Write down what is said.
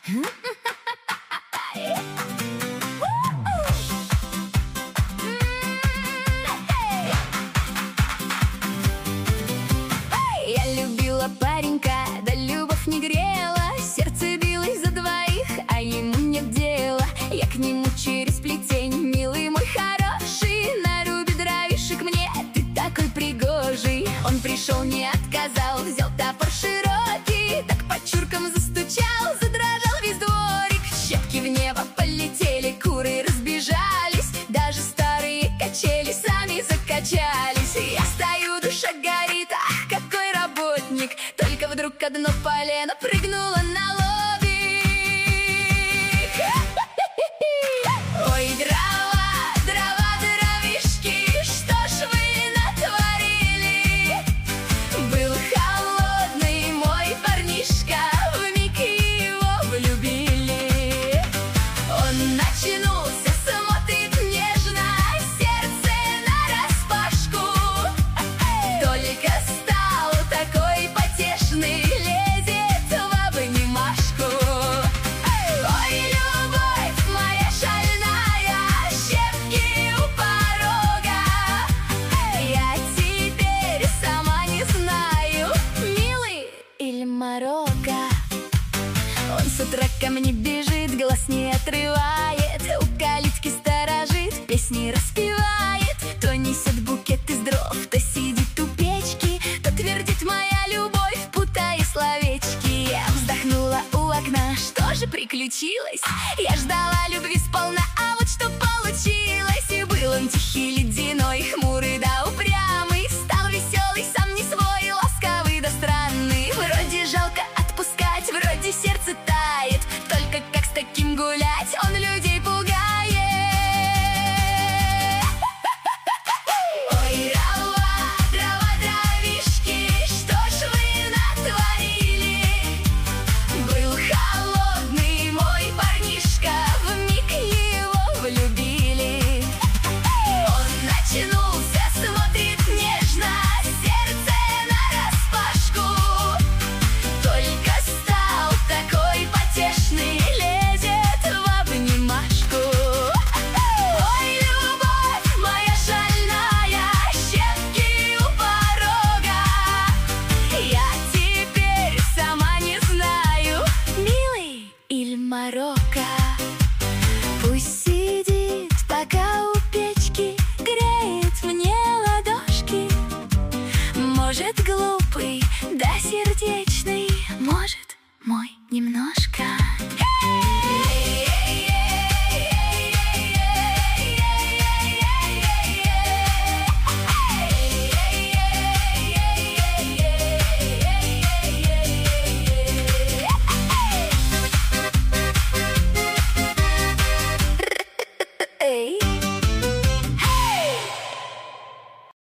Я любила паренька, да любовь не грела. Сердце билось за двоих, а ему нет дела. Я к нему через плетень: милый мой хороший, наруби дровишек мне, ты такой пригожий. Он пришел, не отказал, взял топор широкий, так по чуркам застучал, задрожал весь дворик. Щепки в небо полетели, куры разбежались, даже старые качели сами закачались. Я стою, душа горит, ах, какой работник! Только вдруг одно полено прыгнуло на лобик. Ой, дрова, дрова, дровишки, что ж вы натворили? Был холодный мой парнишка, вмиг его влюбили. Он начнулся, смотрит нежно, сердце нараспашку. Только стал такой потешный, лезет в обнимашку. Ой, любовь моя шальная, щепки у порога. Я теперь сама не знаю, милый или Марокко. Он с утра ко мне бежит, глаз не отрывает, у калитки сторожит, песни распевает. То несет букет из дров, то сидит у печки, то твердит моя любовь, путая словечки. Я вздохнула у окна, что же приключилось? Я ждала любви сполна, а вот что получилось. И был он тихий, ледяной, хмурый да упрямый, стал веселый, сам не свой, ласковый да странный. Вроде жалко отпускать, вроде сердце тает, только как с таким гулять, он людей пугает. Ой, дрова, дрова, дровишки, что ж вы натворили? Был холодный мой парнишка, вмиг его влюбили. Он начнулся, смотрит нежно, сердце нараспашку. Только стал такой потешный, лезет в обнимашку. Ой, любовь моя шальная, щепки у порога. Я теперь сама не знаю, милый или Марокко.